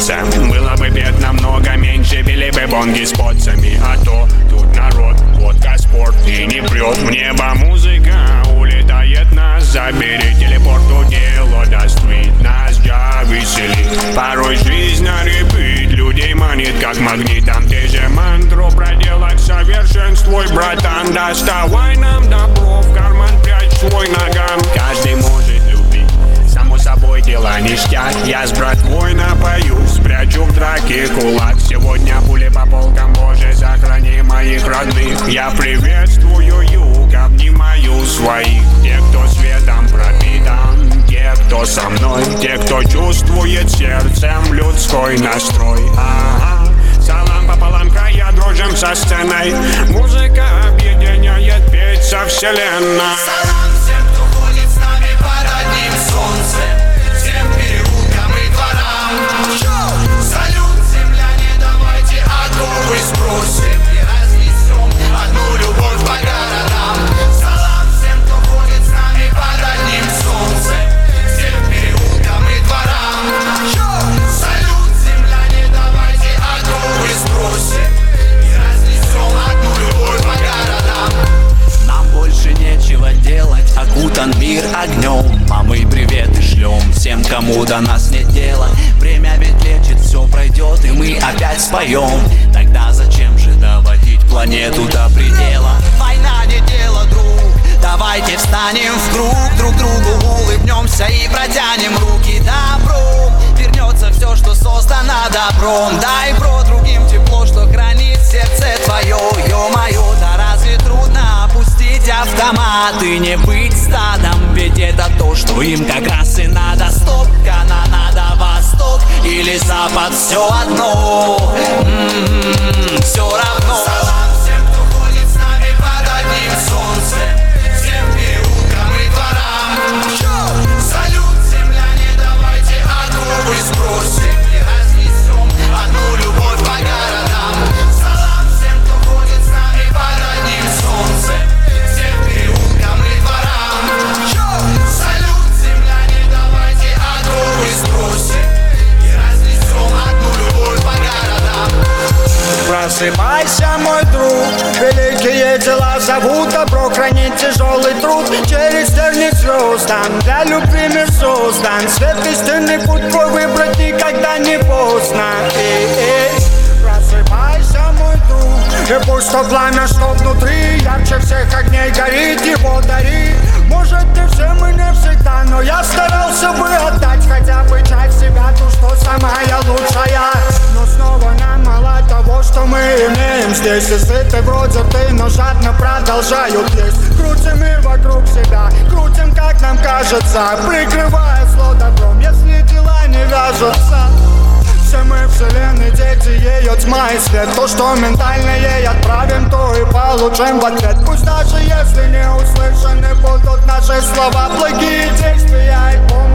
солнце. Было бы бед намного меньше, били бы бонги с поцами. А то тут народ, водка, спорт и не прет в небо музыка. Улетает нас, забери телепорт, дело даст вид. Нас já веселит. Порой жизнь на репит, людей манит как магнитом. Ты же мантру проделай к совершенству, братан. Доставай нам добро, в карман прячь свой наган. Каждый может любить, само собой дела ништяк. Я с братвой напою, спрячу в драке кулак. Сегодня пули по полкам, Боже, сохрани моих родных. Я приветствую юг, обнимаю своих. Те, кто светом пропитан, те, кто со мной, те, кто чувствует сердцем людской настрой. Ага. Салам пополам, края дружим со сценой. Музыка объединяет, петь со вселенной. Салам всем, кто ходит с нами под одним солнцем, всем переулкам и дворам. Салют, земляне, давайте оковы сбросим и разнесем одну любовь по городам. Салам всем, кто ходит с нами под одним солнцем, всем переулкам и дворам. Салют, земляне, давайте оковы сбросим и разнесем одну любовь по городам. Нам больше нечего делать, окутан мир огнем, а мы приветы шлем всем, кому до нас нет дела. Время ведь лечит, все пройдет, и мы опять споем. Тогда зачем же доводить планету до предела? Война не дело, друг, давайте встанем в круг, друг другу улыбнемся и протянем руки добром. Вернется все, что создано добром. Дай, бро, другим тепло, что хранит сердце твое. Ё-моё, да разве трудно опустить автомат и не быть стадом? Ведь это то, что им как раз и надо. Стоп, канонада, восток или запад, все одно, все равно. Салам всем, кто ходит с нами под одним солнцем, всем переулкам и дворам. Салют, земляне, давайте оковы сбросим и разнесем одну любовь по городам. Салам всем, кто ходит с нами под одним солнцем, всем переулкам и дворам. Салют, земляне, давайте оковы сбросим и разнесем одну любовь по городам. Просыпайся, мой друг, великие дела зовут добро, хранить тяжелый труд. Через тернии звездан, для любви мир создан. Свет истинный путь твой выбрать никогда не поздно. Просыпайся, мой друг, и пусть то пламя, что внутри, ярче всех огней горит, его дари. Может, не всем и не всегда, но я старался бы отдать хотя бы часть себя, ту, что самая лучшая. Но снова нам мало того, что мы имеем здесь. И сыты вроде ты, но жадно продолжают есть. Крутим и вокруг себя, крутим, как нам кажется, прикрывая зло добром, если дела не вяжутся. Все мы вселенной дети, ее тьма и свет. То, что ментально ей отправим, то и получим в ответ. Пусть даже если не услышаны будут наши слова, благие действия и помощь.